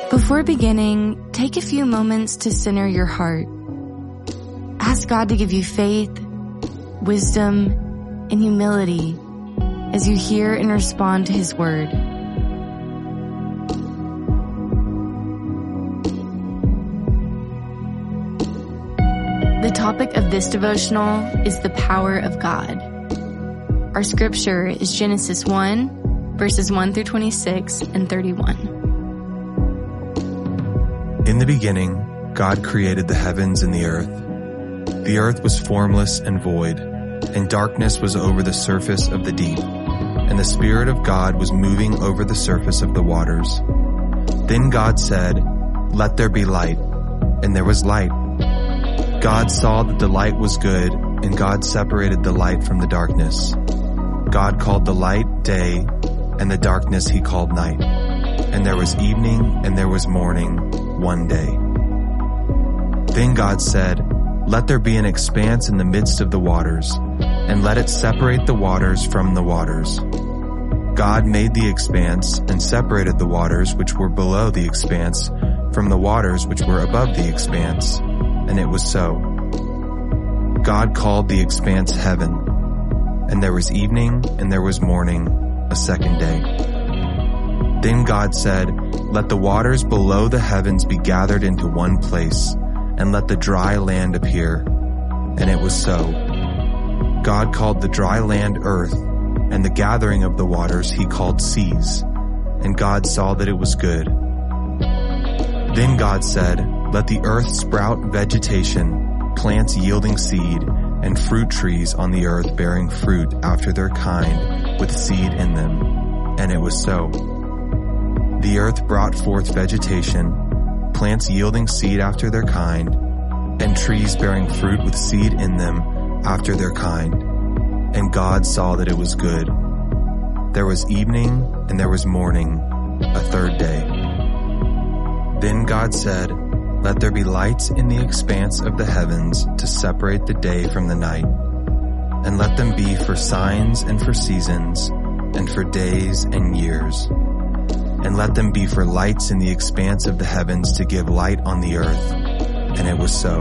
Before beginning, take a few moments to center your heart. Ask God to give you faith, wisdom, and humility as you hear and respond to His Word. The topic of this devotional is the power of God. Our scripture is Genesis 1, verses 1 through 26 and 31. In the beginning, God created the heavens and the earth. The earth was formless and void, and darkness was over the surface of the deep, and the Spirit of God was moving over the surface of the waters. Then God said, "Let there be light," and there was light. God saw that the light was good, and God separated the light from the darkness. God called the light day, and the darkness He called night. And there was evening, and there was morning, one day. Then God said, "Let there be an expanse in the midst of the waters, and let it separate the waters from the waters." God made the expanse and separated the waters which were below the expanse from the waters which were above the expanse. And it was so. God called the expanse heaven, and there was evening and there was morning, a second day. Then God said, "Let the waters below the heavens be gathered into one place, and let the dry land appear." And it was so. God called the dry land earth, and the gathering of the waters He called seas. And God saw that it was good. Then God said, "Let the earth sprout vegetation, plants yielding seed, and fruit trees on the earth bearing fruit after their kind with seed in them." And it was so. The earth brought forth vegetation, plants yielding seed after their kind, and trees bearing fruit with seed in them after their kind. And God saw that it was good. There was evening and there was morning, a third day. Then God said, "Let there be lights in the expanse of the heavens to separate the day from the night, and let them be for signs and for seasons, and for days and years. And let them be for lights in the expanse of the heavens to give light on the earth." And it was so.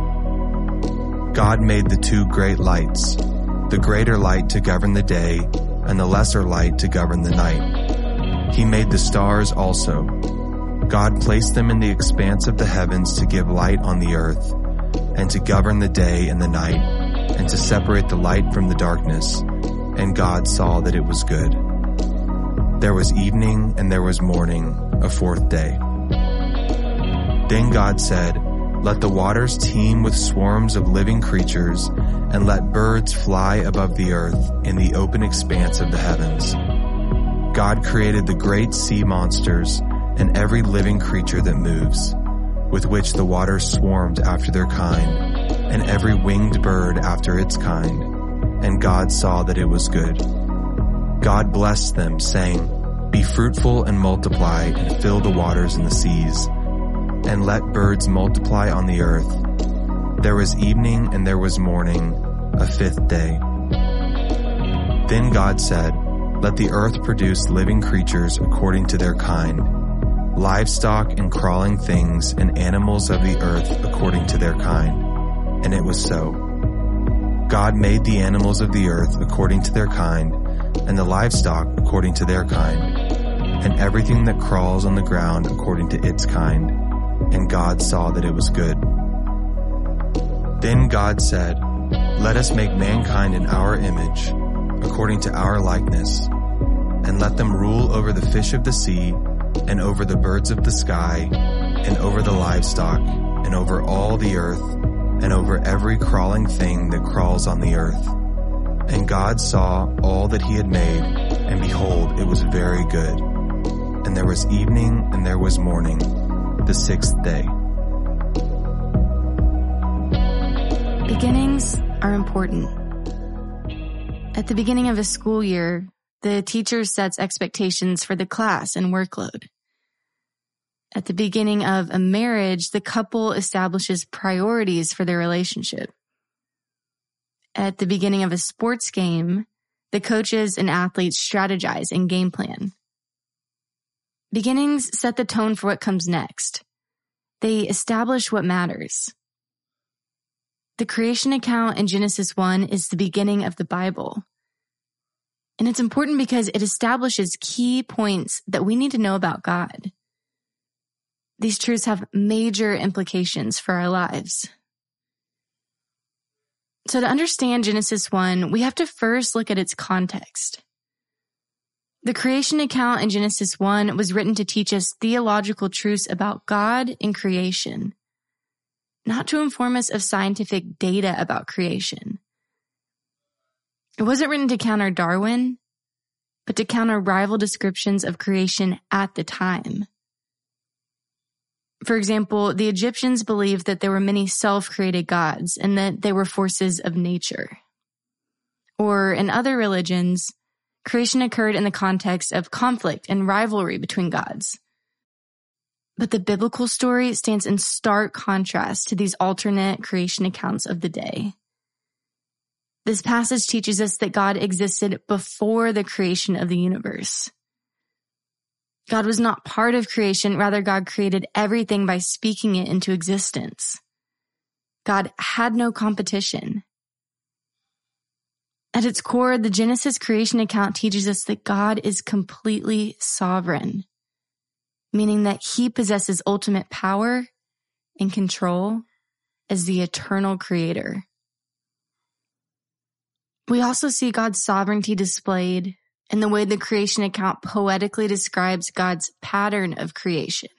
God made the two great lights, the greater light to govern the day, and the lesser light to govern the night. He made the stars also. God placed them in the expanse of the heavens to give light on the earth, and to govern the day and the night, and to separate the light from the darkness. And God saw that it was good. There was evening and there was morning, a fourth day. Then God said, "Let the waters teem with swarms of living creatures, and let birds fly above the earth in the open expanse of the heavens." God created the great sea monsters and every living creature that moves, with which the waters swarmed after their kind, and every winged bird after its kind. And God saw that it was good. God blessed them, saying, "Be fruitful and multiply, and fill the waters and the seas, and let birds multiply on the earth." There was evening and there was morning, a fifth day. Then God said, "Let the earth produce living creatures according to their kind, livestock and crawling things and animals of the earth according to their kind." And it was so. God made the animals of the earth according to their kind, and the livestock according to their kind, and everything that crawls on the ground according to its kind. And God saw that it was good. Then God said, "Let us make mankind in our image, according to our likeness, and let them rule over the fish of the sea, and over the birds of the sky, and over the livestock, and over all the earth, and over every crawling thing that crawls on the earth." And God saw all that He had made, and behold, it was very good. And there was evening and there was morning, the sixth day. Beginnings are important. At the beginning of a school year, the teacher sets expectations for the class and workload. At the beginning of a marriage, the couple establishes priorities for their relationship. At the beginning of a sports game, the coaches and athletes strategize and game plan. Beginnings set the tone for what comes next. They establish what matters. The creation account in Genesis 1 is the beginning of the Bible. And it's important because it establishes key points that we need to know about God. These truths have major implications for our lives. So to understand Genesis 1, we have to first look at its context. The creation account in Genesis 1 was written to teach us theological truths about God and creation, not to inform us of scientific data about creation. It wasn't written to counter Darwin, but to counter rival descriptions of creation at the time. For example, the Egyptians believed that there were many self-created gods and that they were forces of nature. Or in other religions, creation occurred in the context of conflict and rivalry between gods. But the biblical story stands in stark contrast to these alternate creation accounts of the day. This passage teaches us that God existed before the creation of the universe. God was not part of creation, rather God created everything by speaking it into existence. God had no competition. At its core, the Genesis creation account teaches us that God is completely sovereign, meaning that he possesses ultimate power and control as the eternal creator. We also see God's sovereignty displayed in the way the creation account poetically describes God's pattern of creation.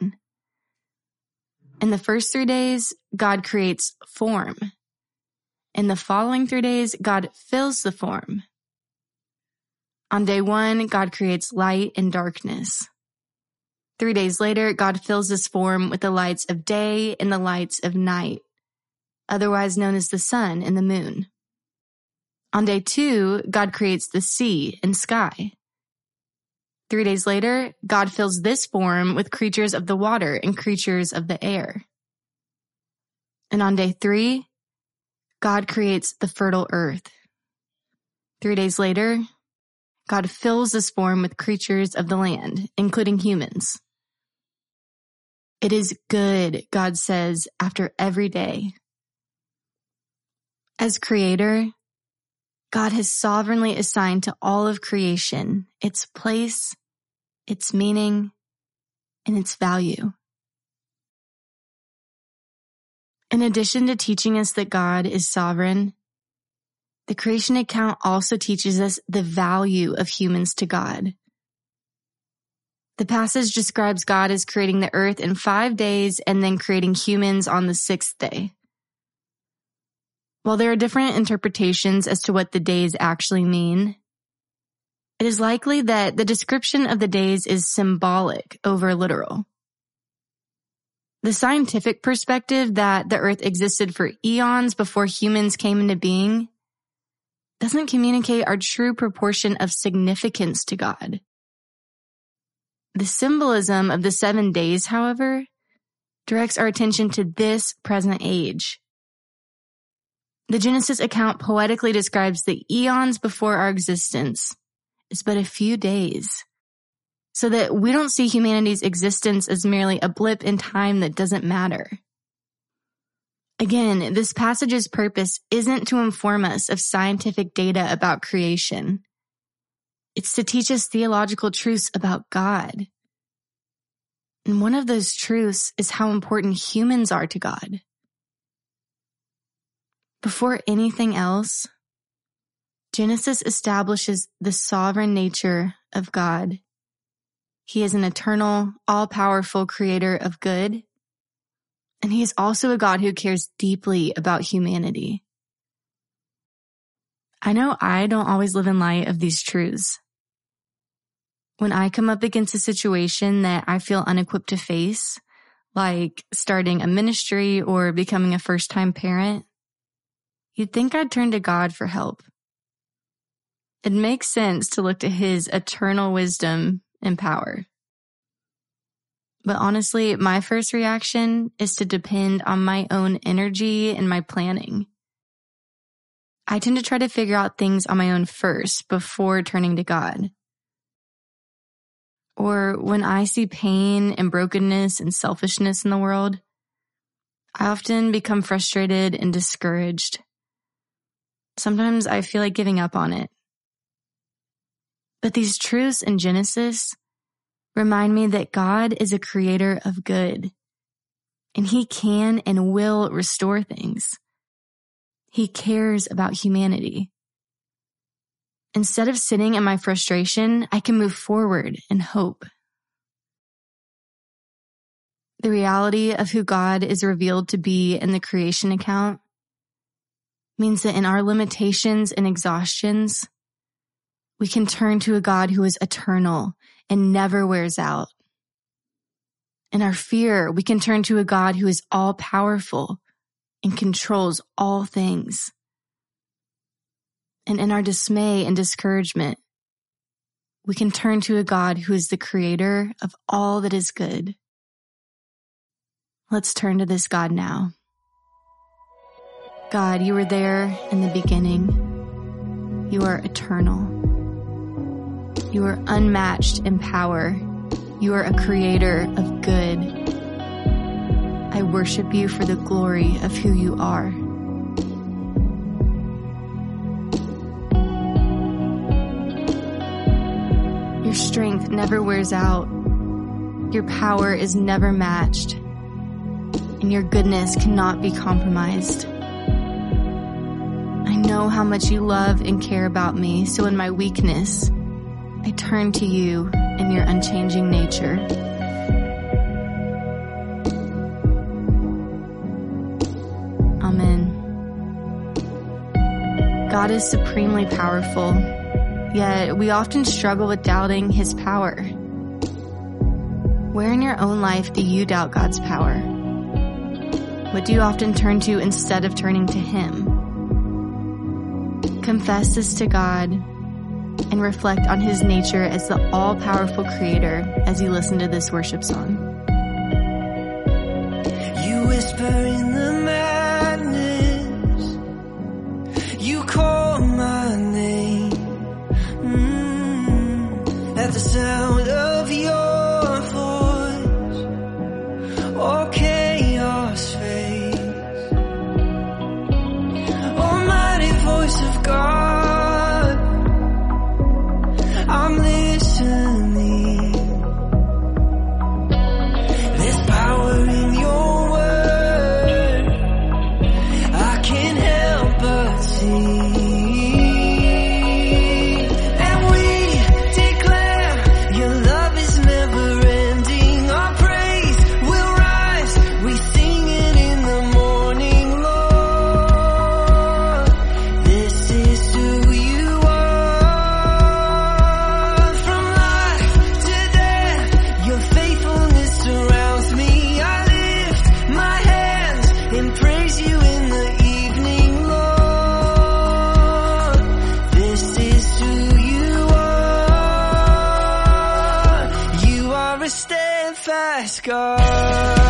In the first 3 days, God creates form. In the following 3 days, God fills the form. On day 1, God creates light and darkness. 3 days later, God fills this form with the lights of day and the lights of night, otherwise known as the sun and the moon. On day 2, God creates the sea and sky. 3 days later, God fills this form with creatures of the water and creatures of the air. And on day 3, God creates the fertile earth. 3 days later, God fills this form with creatures of the land, including humans. It is good, God says, after every day. As creator, God has sovereignly assigned to all of creation its place, its meaning, and its value. In addition to teaching us that God is sovereign, the creation account also teaches us the value of humans to God. The passage describes God as creating the earth in 5 days and then creating humans on the 6th day. While there are different interpretations as to what the days actually mean, it is likely that the description of the days is symbolic over literal. The scientific perspective that the earth existed for eons before humans came into being doesn't communicate our true proportion of significance to God. The symbolism of the 7 days, however, directs our attention to this present age. The Genesis account poetically describes the eons before our existence as but a few days, so that we don't see humanity's existence as merely a blip in time that doesn't matter. Again, this passage's purpose isn't to inform us of scientific data about creation. It's to teach us theological truths about God. And one of those truths is how important humans are to God. Before anything else, Genesis establishes the sovereign nature of God. He is an eternal, all-powerful creator of good, and he is also a God who cares deeply about humanity. I know I don't always live in light of these truths. When I come up against a situation that I feel unequipped to face, like starting a ministry or becoming a first-time parent, you'd think I'd turn to God for help. It makes sense to look to his eternal wisdom and power. But honestly, my first reaction is to depend on my own energy and my planning. I tend to try to figure out things on my own first before turning to God. or when I see pain and brokenness and selfishness in the world, I often become frustrated and discouraged. Sometimes I feel like giving up on it. But these truths in Genesis remind me that God is a creator of good, and He can and will restore things. He cares about humanity. Instead of sitting in my frustration, I can move forward in hope. The reality of who God is revealed to be in the creation account means that in our limitations and exhaustions, we can turn to a God who is eternal and never wears out. In our fear, we can turn to a God who is all-powerful and controls all things. And in our dismay and discouragement, we can turn to a God who is the creator of all that is good. Let's turn to this God now. God, you were there in the beginning. You are eternal. You are unmatched in power. You are a creator of good. I worship you for the glory of who you are. Your strength never wears out. Your power is never matched. And your goodness cannot be compromised. I know how much you love and care about me, so in my weakness, I turn to you in your unchanging nature. Amen. God is supremely powerful, yet we often struggle with doubting His power. Where in your own life do you doubt God's power? What do you often turn to instead of turning to Him? Confess this to God and reflect on His nature as the all-powerful creator as you listen to this worship song. You whisper in the madness, you call my name, at the sound of your voice, all chaos fades. Almighty voice of God, I'm listening. There's power in your word, I can't help but see. And we declare your love is never ending. Our praise will rise, we sing it in the morning, Lord. This is who you are. From life to death, your faithfulness surrounds me. I lift my hands and praise you in the evening, Lord. This is who you are. You are a steadfast God.